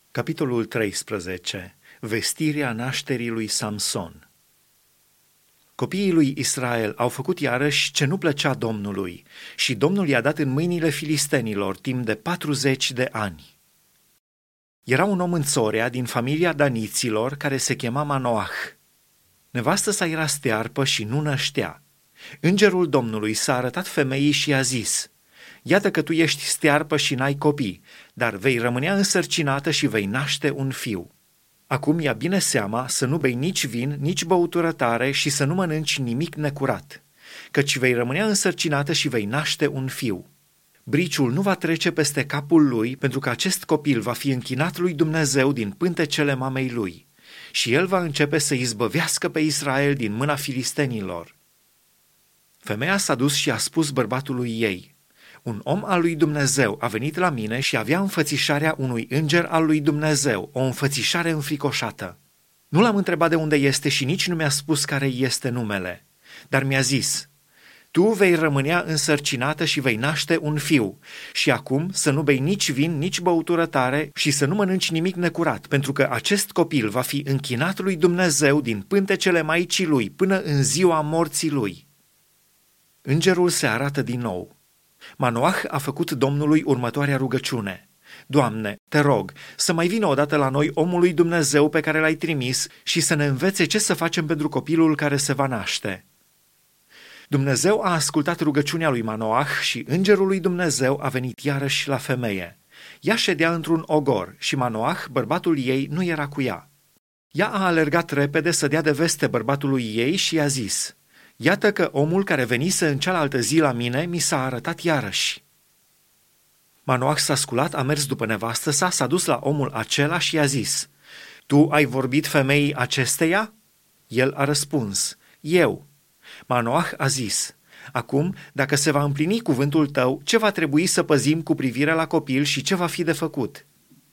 Capitolul 13. Vestirea nașterii lui Samson. Copiii lui Israel au făcut iarăși ce nu plăcea Domnului și Domnul i-a dat în mâinile filistenilor timp de 40 de ani. Era un om în Țorea din familia daniților care se chema Manoah. Nevastă sa era stearpă și nu năștea. Îngerul Domnului s-a arătat femeii și i-a zis: „Iată că tu ești stearpă și n-ai copii, dar vei rămânea însărcinată și vei naște un fiu. Acum ia bine seama să nu bei nici vin, nici băutură tare și să nu mănânci nimic necurat, căci vei rămânea însărcinată și vei naște un fiu. Briciul nu va trece peste capul lui, pentru că acest copil va fi închinat lui Dumnezeu din pântecele mamei lui și el va începe să izbăvească pe Israel din mâna filistenilor.” Femeia s-a dus și a spus bărbatului ei: „Un om al lui Dumnezeu a venit la mine și avea înfățișarea unui înger al lui Dumnezeu, o înfățișare înfricoșată. Nu l-am întrebat de unde este și nici nu mi-a spus care este numele, dar mi-a zis: „Tu vei rămânea însărcinată și vei naște un fiu și acum să nu bei nici vin, nici băutură tare și să nu mănânci nimic necurat, pentru că acest copil va fi închinat lui Dumnezeu din pântecele maicii lui până în ziua morții lui.” Îngerul se arată din nou. Manoah a făcut Domnului următoarea rugăciune: „Doamne, te rog să mai vină odată la noi omul lui Dumnezeu pe care l-ai trimis și să ne învețe ce să facem pentru copilul care se va naște.” Dumnezeu a ascultat rugăciunea lui Manoah și îngerul lui Dumnezeu a venit iarăși la femeie. Ea ședea într-un ogor și Manoah, bărbatul ei, nu era cu ea. Ea a alergat repede să dea de veste bărbatului ei și i-a zis: „Iată că omul care venise în cealaltă zi la mine mi s-a arătat iarăși.” Manoah s-a sculat, a mers după nevastă sa, s-a dus la omul acela și i-a zis: „Tu ai vorbit femeii acesteia?” El a răspuns: „Eu.” Manoah a zis: „Acum, dacă se va împlini cuvântul tău, ce va trebui să păzim cu privire la copil și ce va fi de făcut?”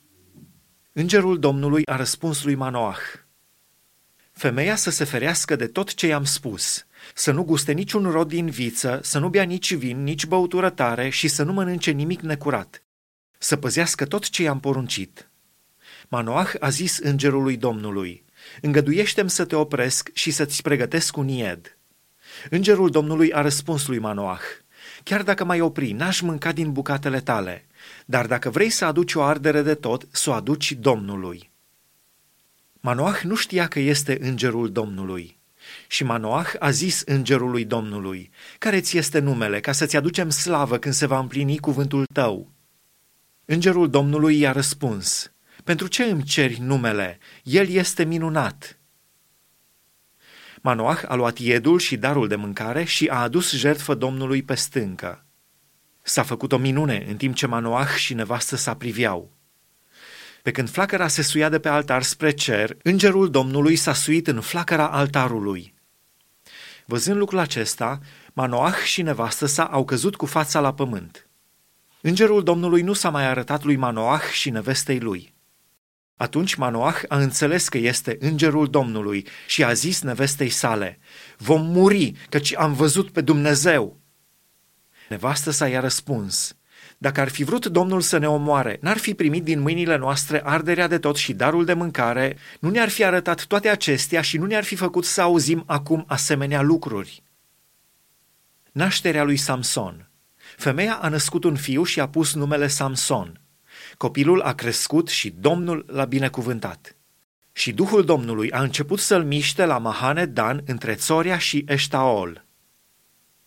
Îngerul Domnului a răspuns lui Manoah: „Femeia să se ferească de tot ce i-am spus, să nu guste niciun rod din viță, să nu bea nici vin, nici băutură tare și să nu mănânce nimic necurat, să păzească tot ce i-am poruncit.” Manoah a zis îngerului Domnului: „Îngăduiește-mi să te opresc și să-ți pregătesc un ied.” Îngerul Domnului a răspuns lui Manoah: „Chiar dacă m-ai opri, n-aș mânca din bucatele tale, dar dacă vrei să aduci o ardere de tot, să o aduci Domnului.” Manoah nu știa că este îngerul Domnului. Și Manoah a zis îngerului Domnului: „Care ți este numele, ca să-ți aducem slavă când se va împlini cuvântul tău?” Îngerul Domnului i-a răspuns: „Pentru ce îmi ceri numele? El este minunat.” Manoah a luat iedul și darul de mâncare și a adus jertfă Domnului pe stâncă. S-a făcut o minune în timp ce Manoah și nevastă sa priveau. Pe când flacăra se suia de pe altar spre cer, îngerul Domnului s-a suit în flacăra altarului. Văzând lucrul acesta, Manoah și nevastă sa au căzut cu fața la pământ. Îngerul Domnului nu s-a mai arătat lui Manoah și nevestei lui. Atunci Manoah a înțeles că este îngerul Domnului și a zis nevestei sale: „Vom muri, căci am văzut pe Dumnezeu.” Nevastă sa i-a răspuns: „Dacă ar fi vrut Domnul să ne omoare, n-ar fi primit din mâinile noastre arderea de tot și darul de mâncare, nu ne-ar fi arătat toate acestea și nu ne-ar fi făcut să auzim acum asemenea lucruri.” Nașterea lui Samson. Femeia a născut un fiu și a pus numele Samson. Copilul a crescut și Domnul l-a binecuvântat. Și Duhul Domnului a început să-l miște la Mahane Dan între Țorea și Eștaol.